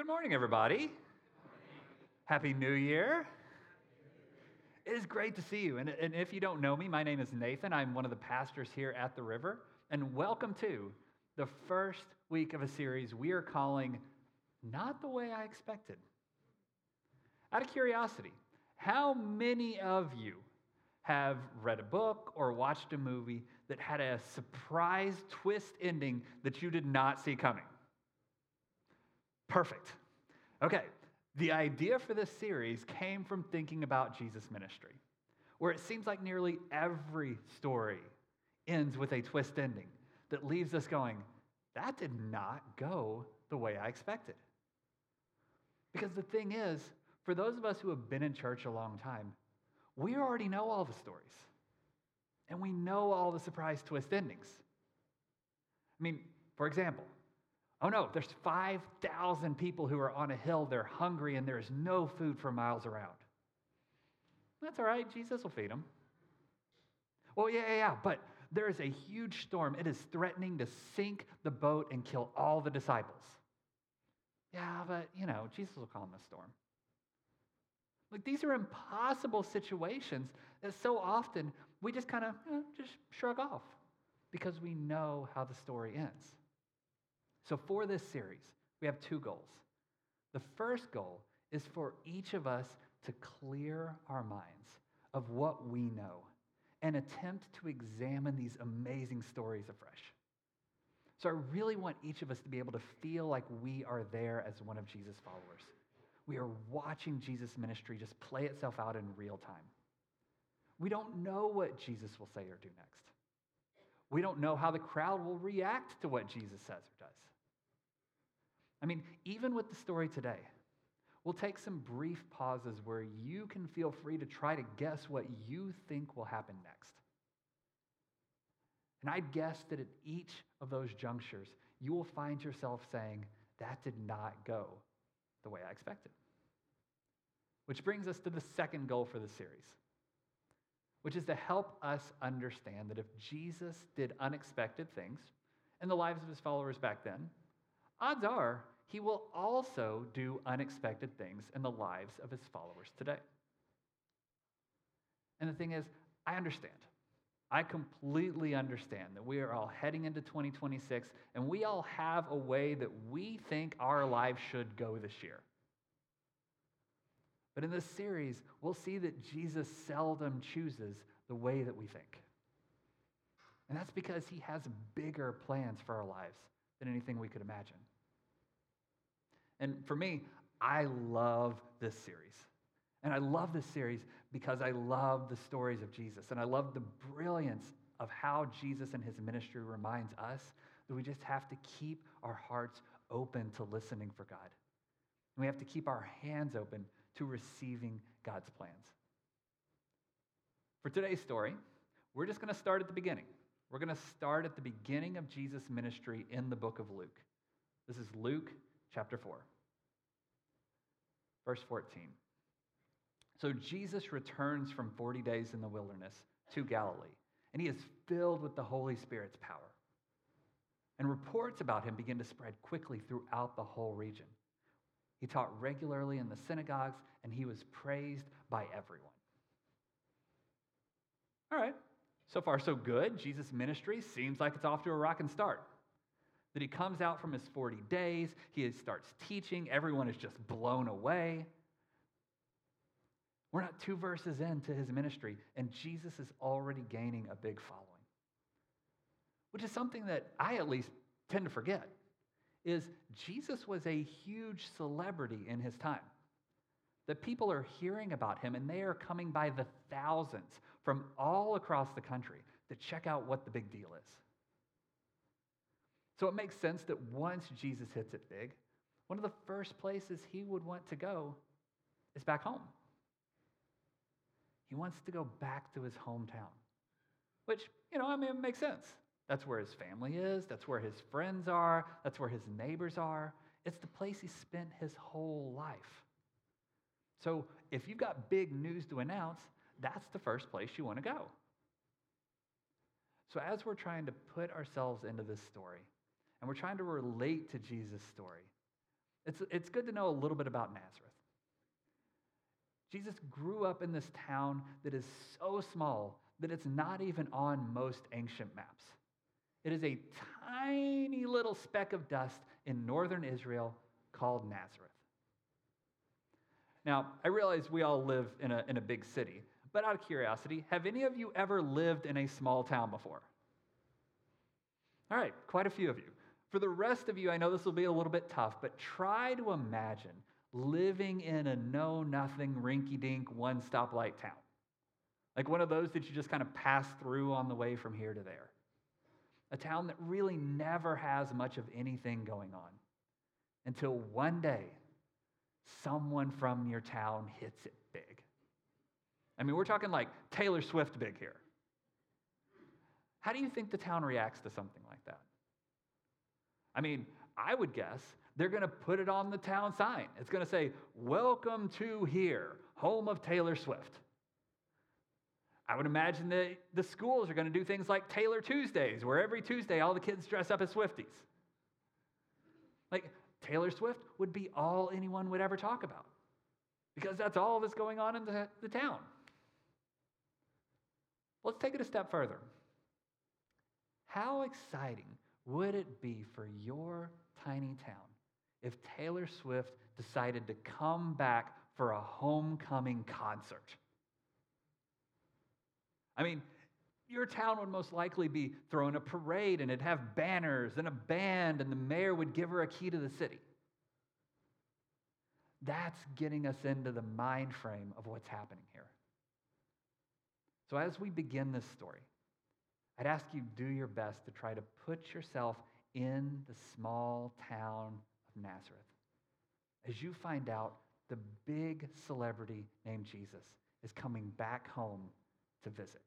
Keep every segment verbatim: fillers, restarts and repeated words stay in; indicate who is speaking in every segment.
Speaker 1: Good morning, everybody. Happy New Year. It is great to see you. And, and if you don't know me, my name is Nathan. I'm one of the pastors here at the River. And welcome to the first week of a series we are calling Not the Way I Expected. Out of curiosity, how many of you have read a book or watched a movie that had a surprise twist ending that you did not see coming? Perfect. Okay, the idea for this series came from thinking about Jesus' ministry, where it seems like nearly every story ends with a twist ending that leaves us going, that did not go the way I expected. Because the thing is, for those of us who have been in church a long time, we already know all the stories, and we know all the surprise twist endings. I mean, for example, oh no, there's five thousand people who are on a hill, they're hungry, and there's no food for miles around. That's all right, Jesus will feed them. Well, yeah, yeah, yeah, but there is a huge storm. It is threatening to sink the boat and kill all the disciples. Yeah, but, you know, Jesus will calm the storm. Like, these are impossible situations that so often we just kind of eh, just shrug off because we know how the story ends. So for this series, we have two goals. The first goal is for each of us to clear our minds of what we know and attempt to examine these amazing stories afresh. So I really want each of us to be able to feel like we are there as one of Jesus' followers. We are watching Jesus' ministry just play itself out in real time. We don't know what Jesus will say or do next. We don't know how the crowd will react to what Jesus says or does. I mean, even with the story today, we'll take some brief pauses where you can feel free to try to guess what you think will happen next. And I'd guess that at each of those junctures, you will find yourself saying, that did not go the way I expected. Which brings us to the second goal for the series, which is to help us understand that if Jesus did unexpected things in the lives of his followers back then, odds are he will also do unexpected things in the lives of his followers today. And the thing is, I understand. I completely understand that we are all heading into twenty twenty-six, and we all have a way that we think our lives should go this year. But in this series, we'll see that Jesus seldom chooses the way that we think. And that's because he has bigger plans for our lives than anything we could imagine. And for me, I love this series. And I love this series because I love the stories of Jesus. And I love the brilliance of how Jesus and his ministry reminds us that we just have to keep our hearts open to listening for God. And we have to keep our hands open to receiving God's plans. For today's story, we're just going to start at the beginning. We're going to start at the beginning of Jesus' ministry in the book of Luke. This is Luke chapter four, verse fourteen. So Jesus returns from forty days in the wilderness to Galilee, and he is filled with the Holy Spirit's power. And reports about him begin to spread quickly throughout the whole region. He taught regularly in the synagogues, and he was praised by everyone. All right, so far so good. Jesus' ministry seems like it's off to a rocking start. That he comes out from his forty days, he starts teaching, everyone is just blown away. We're not two verses into his ministry, and Jesus is already gaining a big following. Which is something that I at least tend to forget, is Jesus was a huge celebrity in his time. That people are hearing about him, and they are coming by the thousands from all across the country to check out what the big deal is. So it makes sense that once Jesus hits it big, one of the first places he would want to go is back home. He wants to go back to his hometown, which, you know, I mean, it makes sense. That's where his family is. That's where his friends are. That's where his neighbors are. It's the place he spent his whole life. So if you've got big news to announce, that's the first place you want to go. So as we're trying to put ourselves into this story, and we're trying to relate to Jesus' story, It's, it's good to know a little bit about Nazareth. Jesus grew up in this town that is so small that it's not even on most ancient maps. It is a tiny little speck of dust in northern Israel called Nazareth. Now, I realize we all live in a, in a big city, but out of curiosity, have any of you ever lived in a small town before? All right, quite a few of you. For the rest of you, I know this will be a little bit tough, but try to imagine living in a know-nothing, rinky-dink, one-stoplight town. Like one of those that you just kind of pass through on the way from here to there. A town that really never has much of anything going on until one day, someone from your town hits it big. I mean, we're talking like Taylor Swift big here. How do you think the town reacts to something like that? I mean, I would guess they're going to put it on the town sign. It's going to say, "Welcome to here, home of Taylor Swift." I would imagine that the schools are going to do things like Taylor Tuesdays, where every Tuesday all the kids dress up as Swifties. Like, Taylor Swift would be all anyone would ever talk about because that's all that's going on in the, the town. Let's take it a step further. How exciting would it be for your tiny town if Taylor Swift decided to come back for a homecoming concert? I mean, your town would most likely be throwing a parade and it'd have banners and a band and the mayor would give her a key to the city. That's getting us into the mind frame of what's happening here. So as we begin this story, I'd ask you do your best to try to put yourself in the small town of Nazareth as you find out the big celebrity named Jesus is coming back home to visit.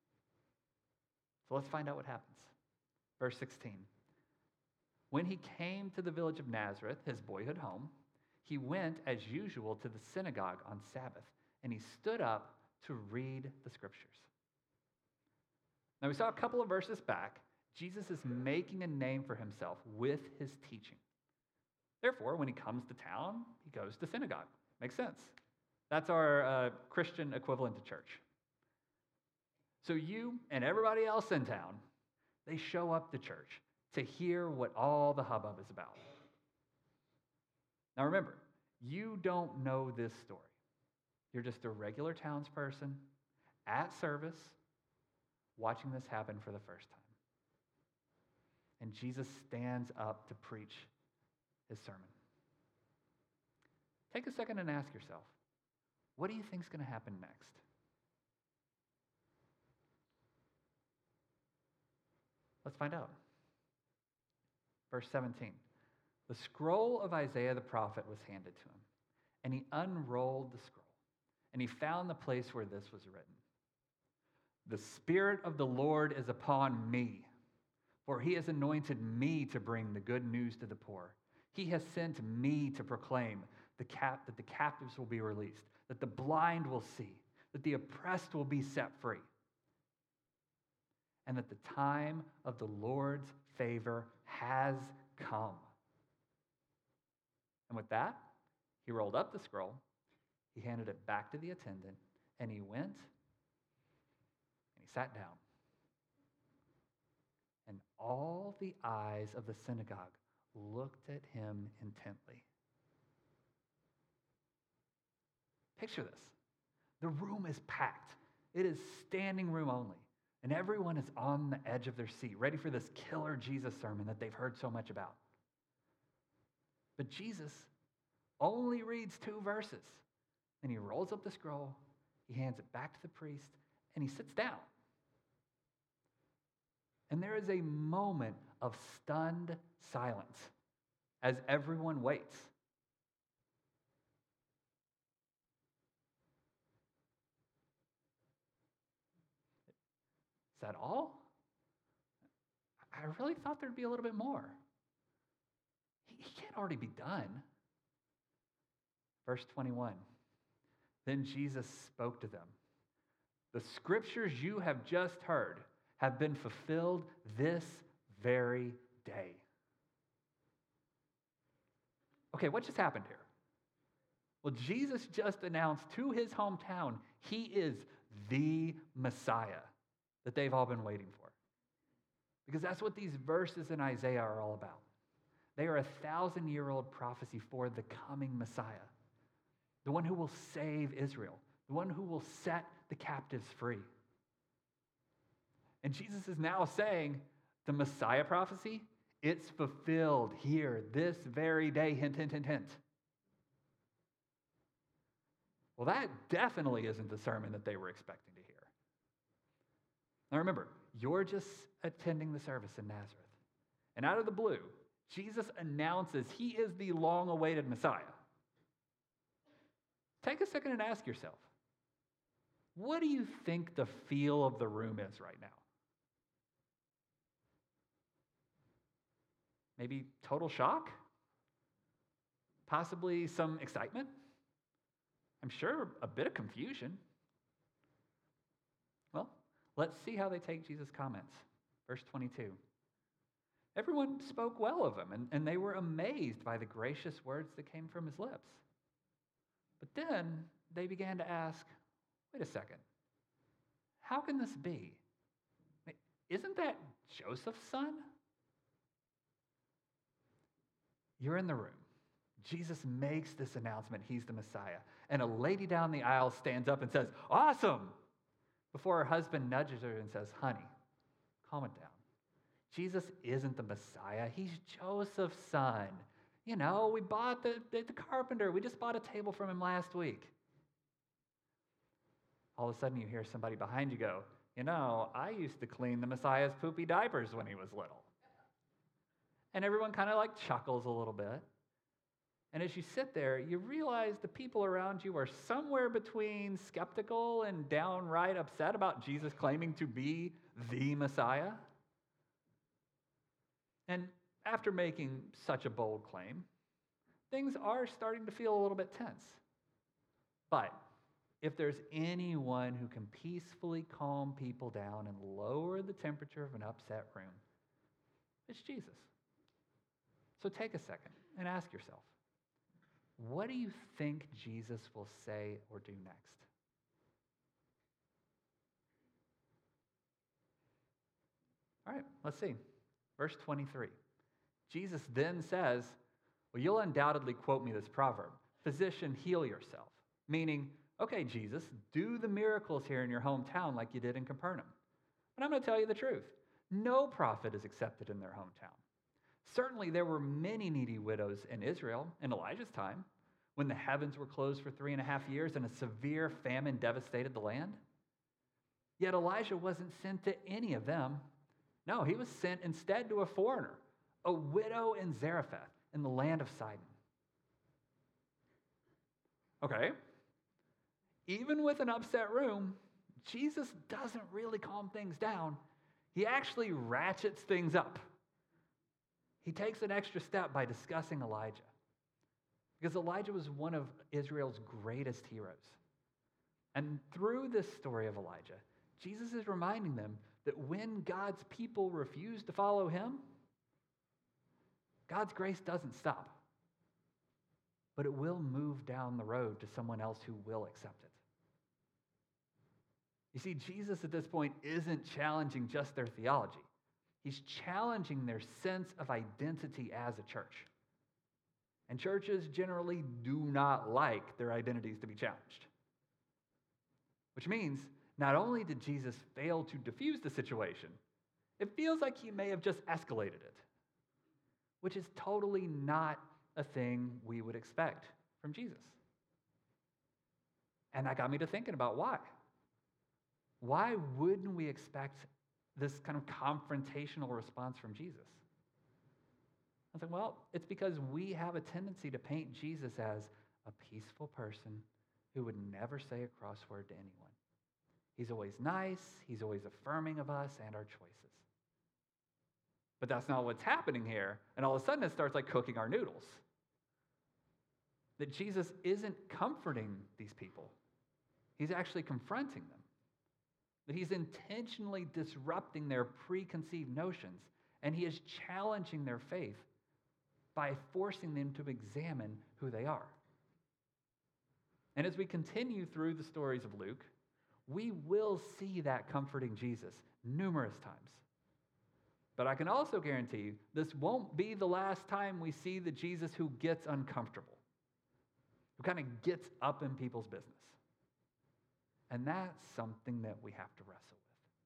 Speaker 1: So let's find out what happens. Verse sixteen. When he came to the village of Nazareth, his boyhood home, he went as usual to the synagogue on Sabbath, and he stood up to read the scriptures. Now we saw a couple of verses back, Jesus is making a name for himself with his teaching. Therefore, when he comes to town, he goes to synagogue. Makes sense. That's our uh, Christian equivalent to church. So you and everybody else in town, they show up to church to hear what all the hubbub is about. Now remember, you don't know this story. You're just a regular townsperson at service watching this happen for the first time. And Jesus stands up to preach his sermon. Take a second and ask yourself, what do you think is going to happen next? Let's find out. Verse seventeen. The scroll of Isaiah the prophet was handed to him, and he unrolled the scroll, and he found the place where this was written. The Spirit of the Lord is upon me, for he has anointed me to bring the good news to the poor. He has sent me to proclaim the cap- that the captives will be released, that the blind will see, that the oppressed will be set free, and that the time of the Lord's favor has come. And with that, he rolled up the scroll, he handed it back to the attendant, and he went and he sat down. And all the eyes of the synagogue looked at him intently. Picture this. The room is packed. It is standing room only. And everyone is on the edge of their seat, ready for this killer Jesus sermon that they've heard so much about. But Jesus only reads two verses. And he rolls up the scroll, he hands it back to the priest, and he sits down. And there is a moment of stunned silence as everyone waits. Is that all? I really thought there'd be a little bit more. He, he can't already be done. Verse twenty-one. Then Jesus spoke to them. The scriptures you have just heard have been fulfilled this very day. Okay, what just happened here? Well, Jesus just announced to his hometown he is the Messiah that they've all been waiting for. Because that's what these verses in Isaiah are all about. They are a thousand-year-old prophecy for the coming Messiah, the one who will save Israel, the one who will set the captives free. And Jesus is now saying the Messiah prophecy, it's fulfilled here, this very day, hint, hint, hint, hint. Well, that definitely isn't the sermon that they were expecting to hear. Now remember, you're just attending the service in Nazareth. And out of the blue, Jesus announces he is the long-awaited Messiah. Take a second and ask yourself, what do you think the feel of the room is right now? Maybe total shock? Possibly some excitement? I'm sure a bit of confusion. Well, let's see how they take Jesus' comments. Verse twenty-two. Everyone spoke well of him, and, and they were amazed by the gracious words that came from his lips. But then they began to ask, wait a second, how can this be? Isn't that Joseph's son? You're in the room. Jesus makes this announcement, he's the Messiah. And a lady down the aisle stands up and says, awesome, before her husband nudges her and says, honey, calm it down. Jesus isn't the Messiah, he's Joseph's son. You know, we bought the, the, the carpenter, we just bought a table from him last week. All of a sudden you hear somebody behind you go, you know, I used to clean the Messiah's poopy diapers when he was little. And everyone kind of like chuckles a little bit. And as you sit there, you realize the people around you are somewhere between skeptical and downright upset about Jesus claiming to be the Messiah. And after making such a bold claim, things are starting to feel a little bit tense. But if there's anyone who can peacefully calm people down and lower the temperature of an upset room, it's Jesus. So take a second and ask yourself, what do you think Jesus will say or do next? All right, let's see. Verse twenty-three. Jesus then says, well, you'll undoubtedly quote me this proverb, physician, heal yourself. Meaning, okay, Jesus, do the miracles here in your hometown like you did in Capernaum. But I'm going to tell you the truth. No prophet is accepted in their hometown. Certainly, there were many needy widows in Israel in Elijah's time when the heavens were closed for three and a half years and a severe famine devastated the land. Yet Elijah wasn't sent to any of them. No, he was sent instead to a foreigner, a widow in Zarephath in the land of Sidon. Okay, even with an upset room, Jesus doesn't really calm things down. He actually ratchets things up. He takes an extra step by discussing Elijah. Because Elijah was one of Israel's greatest heroes. And through this story of Elijah, Jesus is reminding them that when God's people refuse to follow him, God's grace doesn't stop. But it will move down the road to someone else who will accept it. You see, Jesus at this point isn't challenging just their theology. He's challenging their sense of identity as a church. And churches generally do not like their identities to be challenged. Which means, not only did Jesus fail to diffuse the situation, it feels like he may have just escalated it, which is totally not a thing we would expect from Jesus. And that got me to thinking about why. Why wouldn't we expect this kind of confrontational response from Jesus? I was like, well, it's because we have a tendency to paint Jesus as a peaceful person who would never say a cross word to anyone. He's always nice, he's always affirming of us and our choices. But that's not what's happening here, and all of a sudden it starts like cooking our noodles. That Jesus isn't comforting these people. He's actually confronting them. That he's intentionally disrupting their preconceived notions, and he is challenging their faith by forcing them to examine who they are. And as we continue through the stories of Luke, we will see that comforting Jesus numerous times. But I can also guarantee you, this won't be the last time we see the Jesus who gets uncomfortable, who kind of gets up in people's business. And that's something that we have to wrestle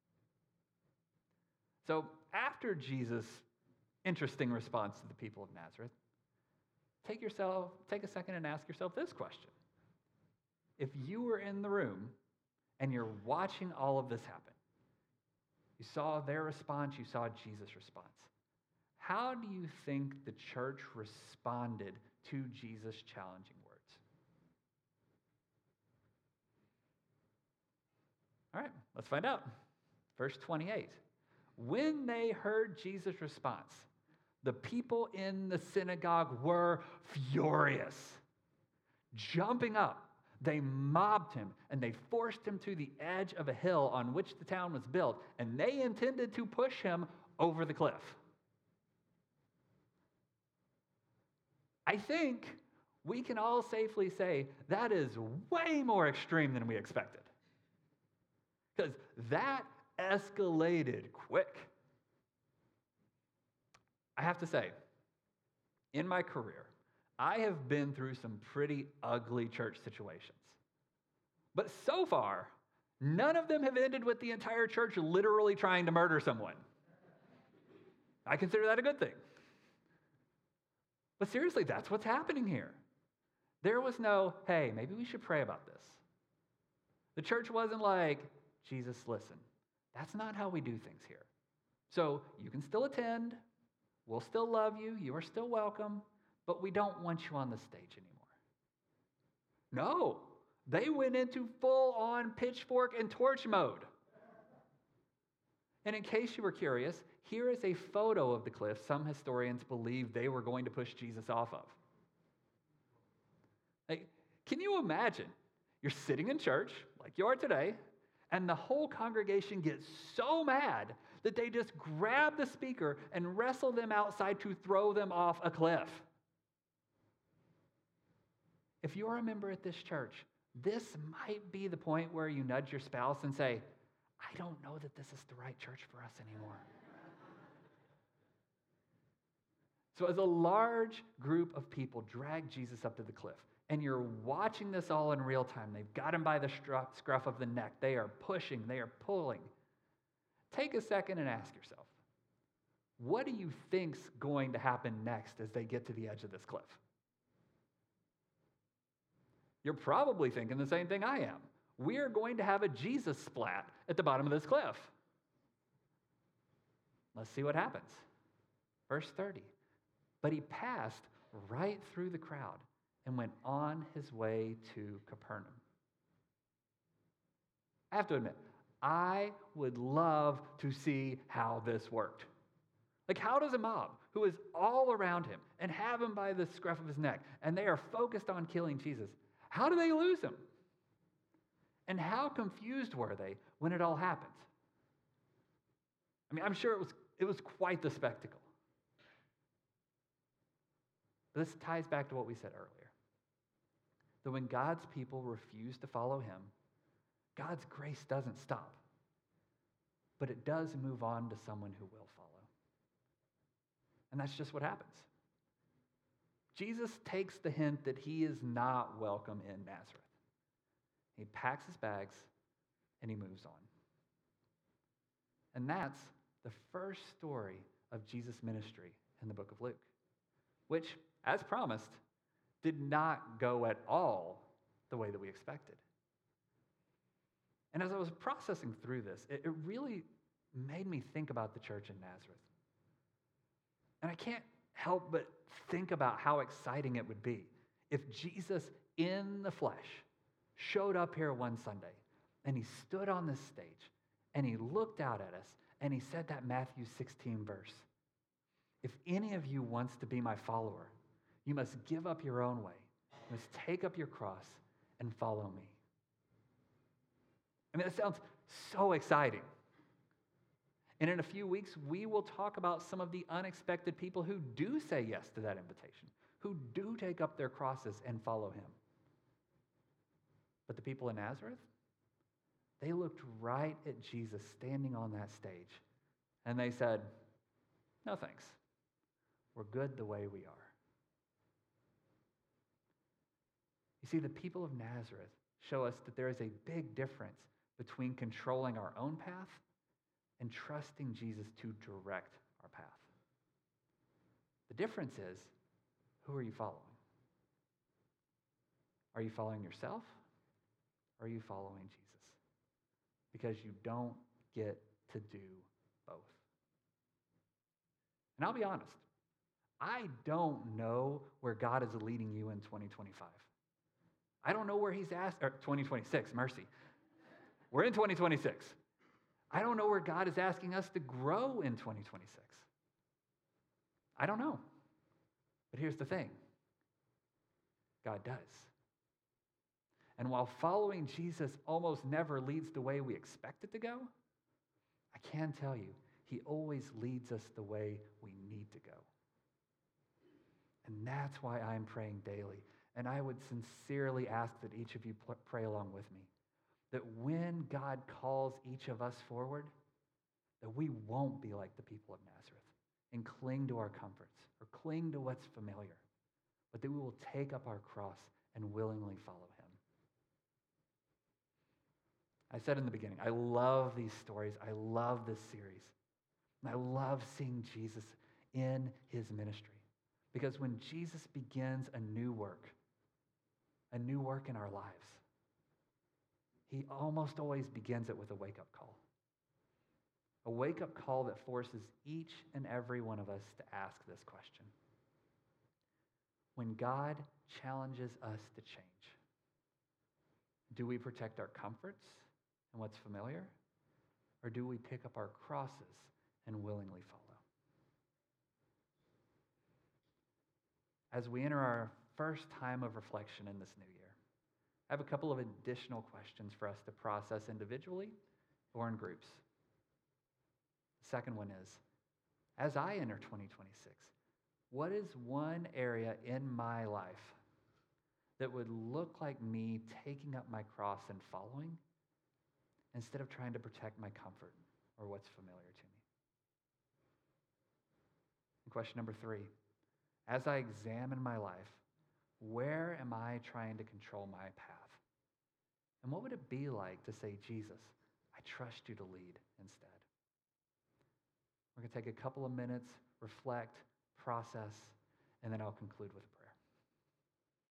Speaker 1: with. So after Jesus' interesting response to the people of Nazareth, take yourself, take a second and ask yourself this question. If you were in the room and you're watching all of this happen, you saw their response, you saw Jesus' response, how do you think the church responded to Jesus' challenging words? All right, let's find out. Verse twenty-eight. When they heard Jesus' response, the people in the synagogue were furious. Jumping up, they mobbed him and they forced him to the edge of a hill on which the town was built, and they intended to push him over the cliff. I think we can all safely say that is way more extreme than we expected. Because that escalated quick. I have to say, in my career, I have been through some pretty ugly church situations. But so far, none of them have ended with the entire church literally trying to murder someone. I consider that a good thing. But seriously, that's what's happening here. There was no, hey, maybe we should pray about this. The church wasn't like, Jesus, listen, that's not how we do things here. So you can still attend, we'll still love you, you are still welcome, but we don't want you on the stage anymore. No, they went into full-on pitchfork and torch mode. And in case you were curious, here is a photo of the cliff some historians believe they were going to push Jesus off of. Like, can you imagine? You're sitting in church, like you are today, and the whole congregation gets so mad that they just grab the speaker and wrestle them outside to throw them off a cliff. If you're a member at this church, this might be the point where you nudge your spouse and say, I don't know that this is the right church for us anymore. So as a large group of people drag Jesus up to the cliff, and you're watching this all in real time, they've got him by the scruff of the neck, they are pushing, they are pulling. Take a second and ask yourself, what do you think's going to happen next as they get to the edge of this cliff? You're probably thinking the same thing I am. We are going to have a Jesus splat at the bottom of this cliff. Let's see what happens. Verse thirty. But he passed right through the crowd and went on his way to Capernaum. I have to admit, I would love to see how this worked. Like, how does a mob who is all around him and have him by the scruff of his neck, and they are focused on killing Jesus, how do they lose him? And how confused were they when it all happened? I mean, I'm sure it was, it was quite the spectacle. But this ties back to what we said earlier. That when God's people refuse to follow him, God's grace doesn't stop. But it does move on to someone who will follow. And that's just what happens. Jesus takes the hint that he is not welcome in Nazareth. He packs his bags and he moves on. And that's the first story of Jesus' ministry in the book of Luke, which, as promised, did not go at all the way that we expected. And as I was processing through this, it, it really made me think about the church in Nazareth. And I can't help but think about how exciting it would be if Jesus in the flesh showed up here one Sunday and he stood on this stage and he looked out at us and he said that Matthew sixteen verse. If any of you wants to be my follower, you must give up your own way. You must take up your cross and follow me. I mean, that sounds so exciting. And in a few weeks, we will talk about some of the unexpected people who do say yes to that invitation, who do take up their crosses and follow him. But the people in Nazareth, they looked right at Jesus standing on that stage, and they said, "No thanks. We're good the way we are." You see, the people of Nazareth show us that there is a big difference between controlling our own path and trusting Jesus to direct our path. The difference is, who are you following? Are you following yourself, or are you following Jesus? Because you don't get to do both. And I'll be honest, I don't know where God is leading you in twenty twenty-five. I don't know where he's asked, or twenty twenty-six, mercy. We're in twenty twenty-six. I don't know where God is asking us to grow in twenty twenty-six. I don't know. But here's the thing. God does. And while following Jesus almost never leads the way we expect it to go, I can tell you, he always leads us the way we need to go. And that's why I'm praying daily. And I would sincerely ask that each of you pray along with me, that when God calls each of us forward, that we won't be like the people of Nazareth and cling to our comforts or cling to what's familiar, but that we will take up our cross and willingly follow him. I said in the beginning, I love these stories. I love this series. And I love seeing Jesus in his ministry. Because when Jesus begins a new work, a new work in our lives, he almost always begins it with a wake-up call. A wake-up call that forces each and every one of us to ask this question. When God challenges us to change, do we protect our comforts and what's familiar? Or do we pick up our crosses and willingly follow? As we enter our first time of reflection in this new year, I have a couple of additional questions for us to process individually or in groups. The second one is, as I enter twenty twenty-six, what is one area in my life that would look like me taking up my cross and following instead of trying to protect my comfort or what's familiar to me? And question number three, as I examine my life, where am I trying to control my path? And what would it be like to say, Jesus, I trust you to lead instead? We're going to take a couple of minutes, reflect, process, and then I'll conclude with a prayer.